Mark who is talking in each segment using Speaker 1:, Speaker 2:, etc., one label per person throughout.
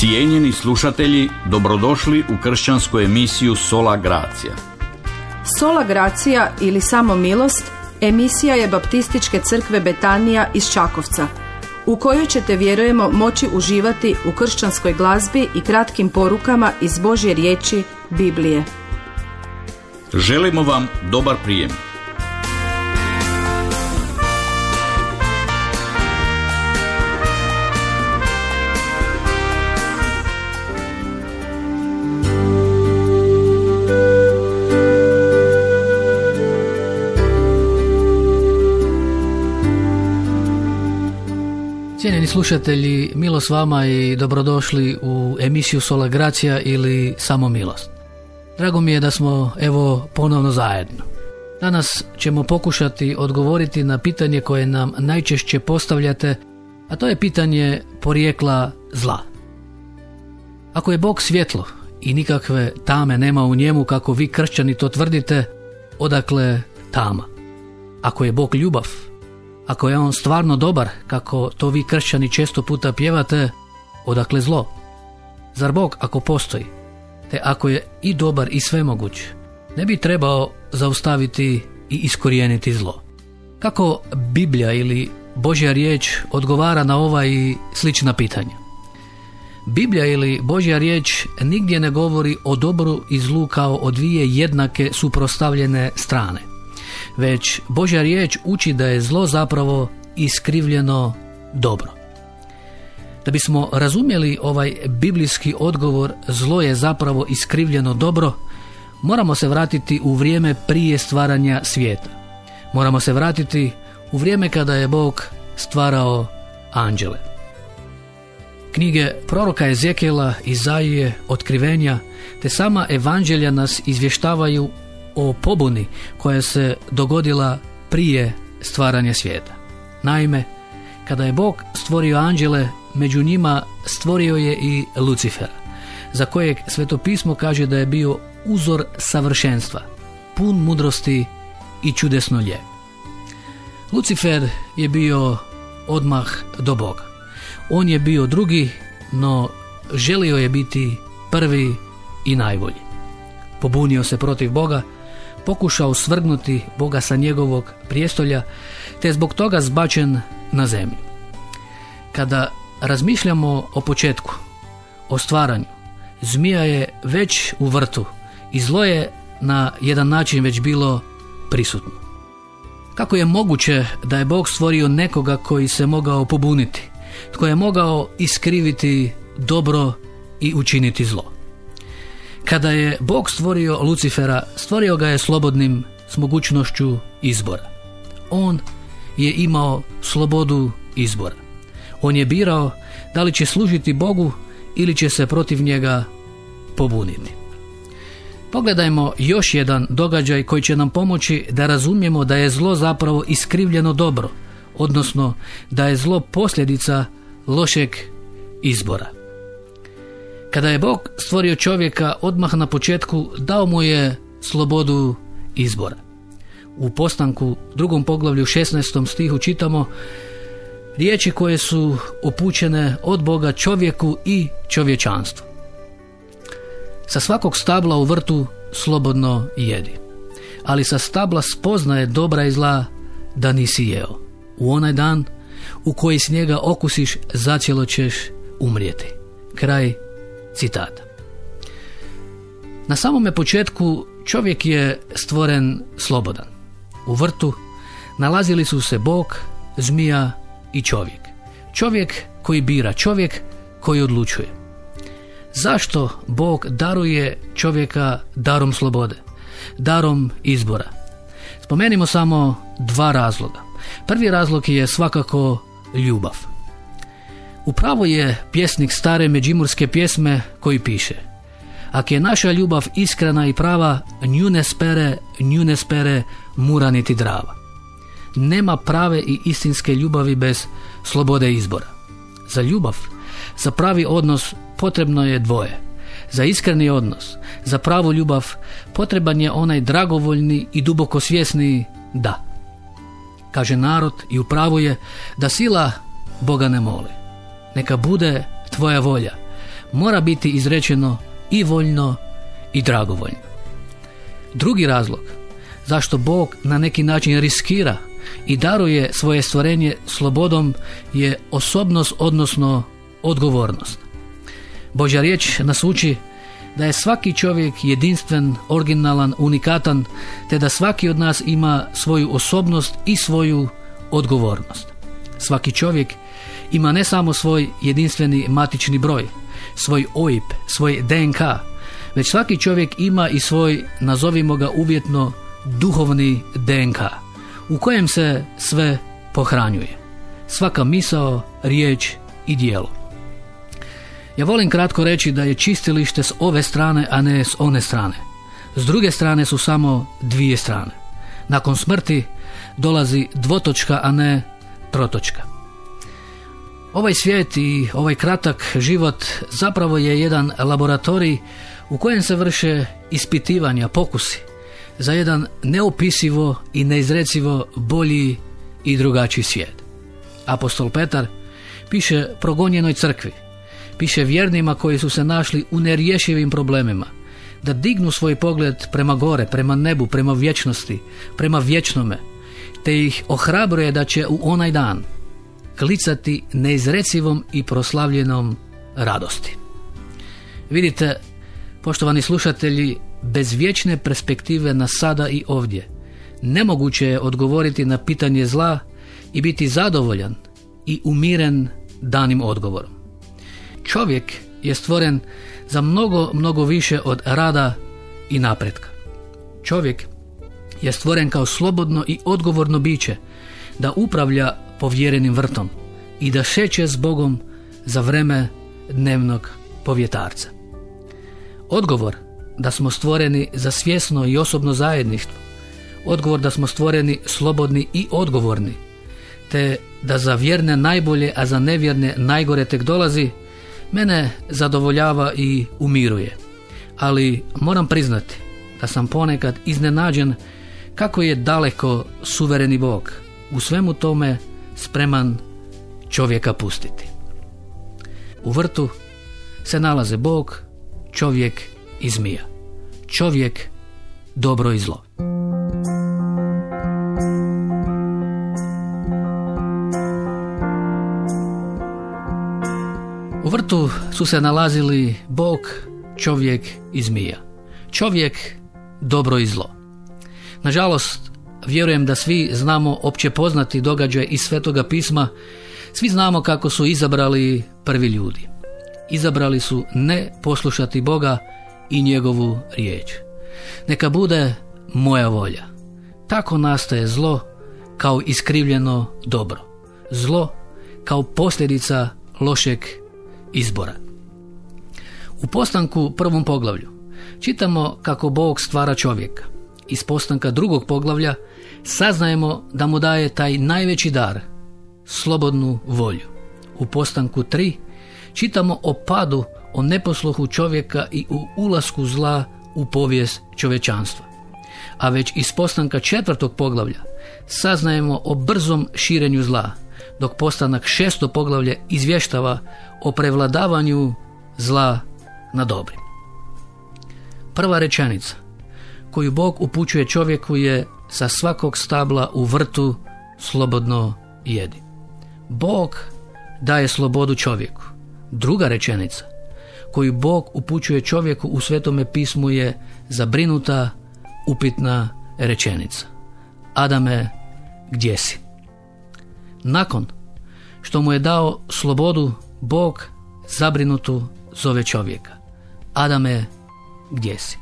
Speaker 1: Cijenjeni slušatelji, dobrodošli u kršćansku emisiju Sola Gracia.
Speaker 2: Sola Gracia ili Samo milost emisija je Baptističke crkve Betanija iz Čakovca, u kojoj ćete, vjerujemo, moći uživati u kršćanskoj glazbi i kratkim porukama iz Božje riječi, Biblije.
Speaker 1: Želimo vam dobar prijem.
Speaker 3: Cijenjeni slušatelji, milost vama i dobrodošli u emisiju Sola Gracia ili Samo milost. Drago mi je da smo ponovno zajedno. Danas ćemo pokušati odgovoriti na pitanje koje nam najčešće postavljate, a to je pitanje porijekla zla. Ako je Bog svjetlo i nikakve tame nema u njemu, kako vi kršćani to tvrdite, odakle tama? Ako je Bog ljubav, ako je on stvarno dobar, kako to vi kršćani često puta pjevate, odakle zlo? Zar Bog, ako postoji, te ako je i dobar i svemoguć, ne bi trebao zaustaviti i iskorijeniti zlo? Kako Biblija ili Božja riječ odgovara na ova i slična pitanja? Biblija ili Božja riječ nigdje ne govori o dobru i zlu kao o dvije jednake suprotstavljene strane, već Božja riječ uči da je zlo zapravo iskrivljeno dobro. Da bismo razumjeli ovaj biblijski odgovor, zlo je zapravo iskrivljeno dobro, moramo se vratiti u vrijeme prije stvaranja svijeta. Moramo se vratiti u vrijeme kada je Bog stvarao anđele. Knjige proroka Ezekijela, Izaije, Otkrivenja te sama evanđelja nas izvještavaju o pobuni koja se dogodila prije stvaranja svijeta. Naime, kada je Bog stvorio anđele, među njima stvorio je i Lucifera, za kojeg Sveto pismo kaže da je bio uzor savršenstva, pun mudrosti i čudesno lijep. Lucifer je bio odmah do Boga. On je bio drugi, no želio je biti prvi i najbolji. Pobunio se protiv Boga, pokušao svrgnuti Boga sa njegovog prijestolja, te je zbog toga zbačen na zemlju. Kada razmišljamo o početku, o stvaranju, zmija je već u vrtu i zlo je na jedan način već bilo prisutno. Kako je moguće da je Bog stvorio nekoga koji se mogao pobuniti, tko je mogao iskriviti dobro i učiniti zlo? Kada je Bog stvorio Lucifera, stvorio ga je slobodnim, s mogućnošću izbora. On je imao slobodu izbora. On je birao da li će služiti Bogu ili će se protiv njega pobuniti. Pogledajmo još jedan događaj koji će nam pomoći da razumijemo da je zlo zapravo iskrivljeno dobro, odnosno da je zlo posljedica lošeg izbora. Kada je Bog stvorio čovjeka, odmah na početku dao mu je slobodu izbora. U Postanku, 2. poglavlju 16. stihu čitamo riječi koje su upućene od Boga čovjeku i čovječanstvu. Sa svakog stabla u vrtu slobodno jedi, ali sa stabla spoznaje dobra i zla da nisi jeo. U onaj dan u koji s njega okusiš, zacijelo ćeš umrijeti. Kraj citata. Na samome početku čovjek je stvoren slobodan. U vrtu nalazili su se Bog, zmija i čovjek. Čovjek koji bira, čovjek koji odlučuje. Zašto Bog daruje čovjeka darom slobode, darom izbora? Spomenimo samo dva razloga. Prvi razlog je svakako ljubav. Upravo je pjesnik stare međimurske pjesme koji piše: Ak je naša ljubav iskrena i prava, nju ne spere mura niti drava. Nema prave i istinske ljubavi bez slobode izbora. Za ljubav, za pravi odnos potrebno je dvoje. Za iskreni odnos, za pravu ljubav potreban je onaj dragovoljni i duboko svjesni da. Kaže narod i upravo je da sila Boga ne moli. Neka bude tvoja volja, mora biti izrečeno i voljno i dragovoljno. Drugi razlog zašto Bog na neki način riskira i daruje svoje stvorenje slobodom je osobnost, odnosno odgovornost. Božja riječ nas uči da je svaki čovjek jedinstven, originalan, unikatan, te da svaki od nas ima svoju osobnost i svoju odgovornost. Svaki čovjek ima ne samo svoj jedinstveni matični broj, svoj OIB, svoj DNK, već svaki čovjek ima i svoj, nazovimo ga uvjetno, duhovni DNK, u kojem se sve pohranjuje. Svaka misao, riječ i djelo. Ja volim kratko reći da je čistilište s ove strane, a ne s one strane. S druge strane su samo dvije strane. Nakon smrti dolazi dvotočka, a ne trotočka. Ovaj svijet i ovaj kratak život zapravo je jedan laboratorij u kojem se vrše ispitivanja, pokusi za jedan neopisivo i neizrecivo bolji i drugačiji svijet. Apostol Petar piše progonjenoj crkvi, piše vjernima koji su se našli u nerješivim problemima, da dignu svoj pogled prema gore, prema nebu, prema vječnosti, prema vječnome, te ih ohrabruje da će u onaj dan klicati neizrecivom i proslavljenom radosti. Vidite, poštovani slušatelji, bez vječne perspektive na sada i ovdje nemoguće je odgovoriti na pitanje zla i biti zadovoljan i umiren danim odgovorom. Čovjek je stvoren za mnogo više od rada i napretka. Čovjek je stvoren kao slobodno i odgovorno biće da upravlja povjerenim vrtom i da šeće s Bogom za vreme dnevnog povjetarca. Odgovor da smo stvoreni za svjesno i osobno zajedništvo, odgovor da smo stvoreni slobodni i odgovorni, te da za vjerne najbolje, a za nevjerne najgore tek dolazi, mene zadovoljava i umiruje. Ali moram priznati da sam ponekad iznenađen kako je daleko suvereni Bog u svemu tome spreman čovjeka pustiti. U vrtu se nalaze Bog, čovjek i zmija. Čovjek, dobro i zlo. U vrtu su se nalazili Bog, čovjek i zmija. Čovjek, dobro i zlo. Nažalost, vjerujem da svi znamo opće poznati događaj iz Svetoga pisma. Svi znamo kako su izabrali prvi ljudi. Izabrali su ne poslušati Boga i njegovu riječ. Neka bude moja volja. Tako nastaje zlo kao iskrivljeno dobro. Zlo kao posljedica lošeg izbora. U Postanku 1. poglavlju čitamo kako Bog stvara čovjeka. Iz Postanka 2. poglavlja saznajemo da mu daje taj najveći dar, slobodnu volju. U Postanku 3 čitamo o padu, o neposluhu čovjeka i u ulasku zla u povijest čovječanstva. A već iz Postanka 4. poglavlja saznajemo o brzom širenju zla, dok Postanak 6. poglavlje izvještava o prevladavanju zla na dobrim. Prva rečenica koju Bog upućuje čovjeku je: sa svakog stabla u vrtu slobodno jedi. Bog daje slobodu čovjeku. Druga rečenica koju Bog upućuje čovjeku u Svetome pismu je zabrinuta, upitna rečenica: Adame, gdje si? Nakon što mu je dao slobodu, Bog zabrinutu zove čovjeka: Adame, gdje si?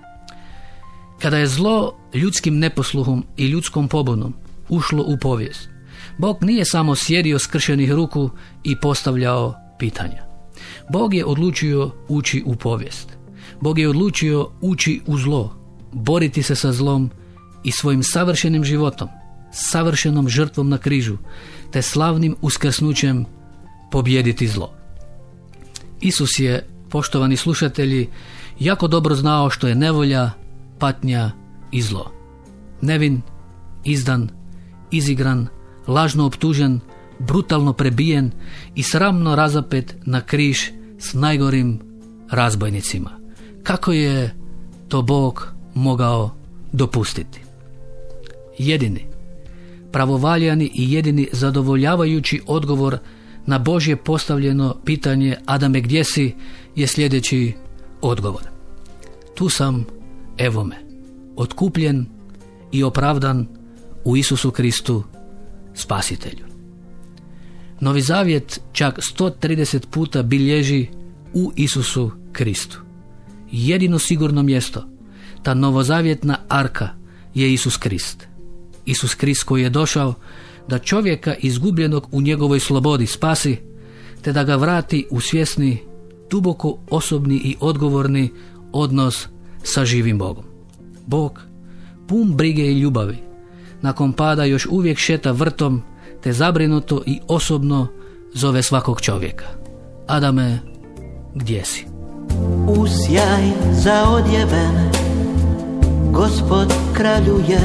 Speaker 3: Kada je zlo ljudskim neposluhom i ljudskom pobunom ušlo u povijest, Bog nije samo sjedio skršenih ruku i postavljao pitanja. Bog je odlučio ući u povijest. Bog je odlučio ući u zlo, boriti se sa zlom i svojim savršenim životom, savršenom žrtvom na križu, te slavnim uskrsnućem pobijediti zlo. Isus je, poštovani slušatelji, jako dobro znao što je nevolja, patnja i zlo. Nevin, izdan, izigran, lažno optužen, brutalno prebijen i sramno razapet na križ s najgorim razbojnicima. Kako je to Bog mogao dopustiti? Jedini, pravovaljani i jedini zadovoljavajući odgovor na Božje postavljeno pitanje Adame, gdje si, je sljedeći odgovor. Tu sam, evo me, otkupljen i opravdan u Isusu Kristu, Spasitelju. Novi Zavjet čak 130 puta bilježi u Isusu Kristu. Jedino sigurno mjesto, ta novozavjetna arka, je Isus Krist. Isus Krist koji je došao da čovjeka izgubljenog u njegovoj slobodi spasi, te da ga vrati u svjesni, duboko osobni i odgovorni odnos sa živim Bogom. Bog, pun brige i ljubavi, nakon pada još uvijek šeta vrtom, te zabrinuto i osobno zove svakog čovjeka. Adame, gdje si?
Speaker 4: U sjaj zaodjeven Gospod kraljuje,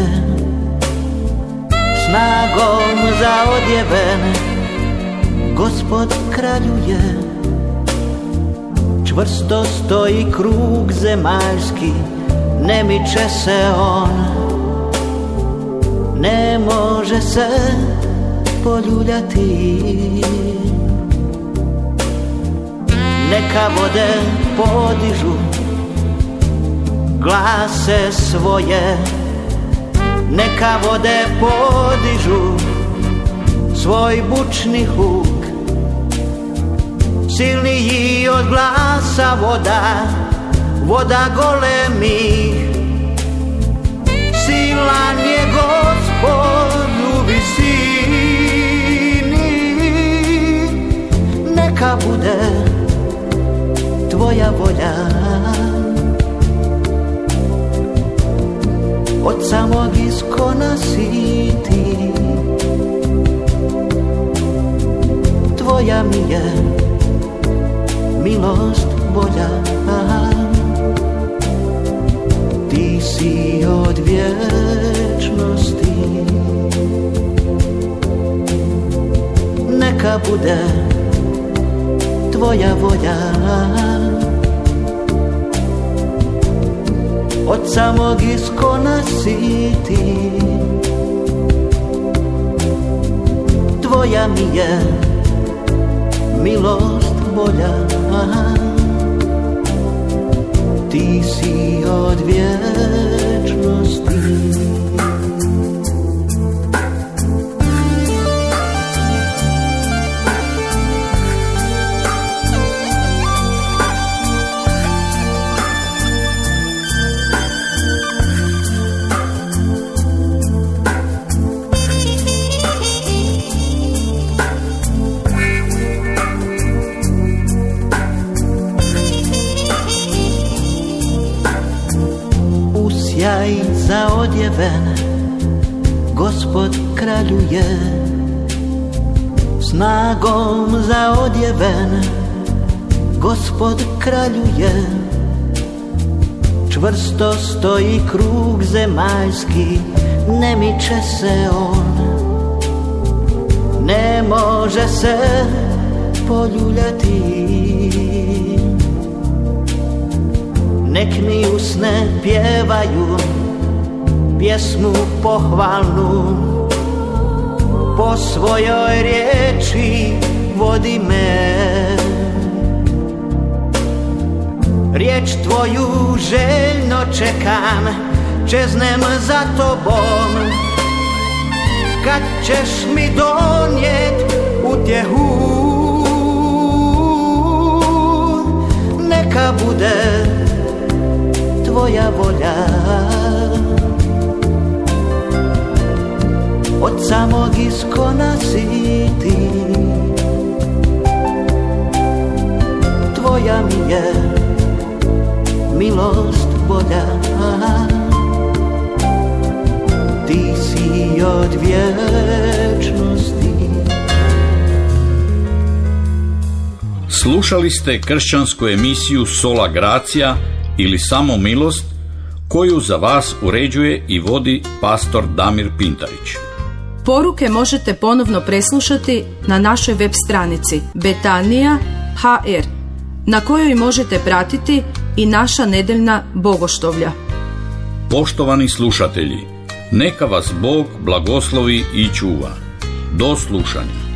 Speaker 4: snagom zaodjeven Gospod kraljuje. Čvrsto stoji krug zemaljski, ne miče se on, ne može se poljuljati. Neka vode podižu glase svoje, neka vode podižu svoj bučni huk. Silniji od glasa voda, voda golemih. Silan je Gospod u visini, neka bude tvoja volja. Od samog iskona si ti, tvoja mi je milost bolja. Ti si od vječnosti, neka bude tvoja volja. Od samog iskona si ti, tvoja mi je milost bolja. Ti si od vječnosti. Sjaj zaodjeven Gospod kraljuje, snagom zaodjeven Gospod kraljuje. Čvrsto stoji krug zemaljski, ne miče se on, ne može se poljuljati. Nek mi usne pjevaju pjesmu pohvalnu, po svojoj riječi vodi me. Riječ tvoju željno čekam, čeznem za tobom. Kad ćeš mi donijet utjehu, neka bude tvoja volja. Od samog iskona si ti, tvoja mi je milost bolja. Ti si od vječnosti.
Speaker 1: Slušali ste kršćansku emisiju Sola Gracia ili Samo milost, koju za vas uređuje i vodi pastor Damir Pintarić.
Speaker 2: Poruke možete ponovno preslušati na našoj web stranici Betanija HR. na kojoj možete pratiti i naša nedeljna bogoštovlja.
Speaker 1: Poštovani slušatelji, neka vas Bog blagoslovi i čuva. Do slušanja.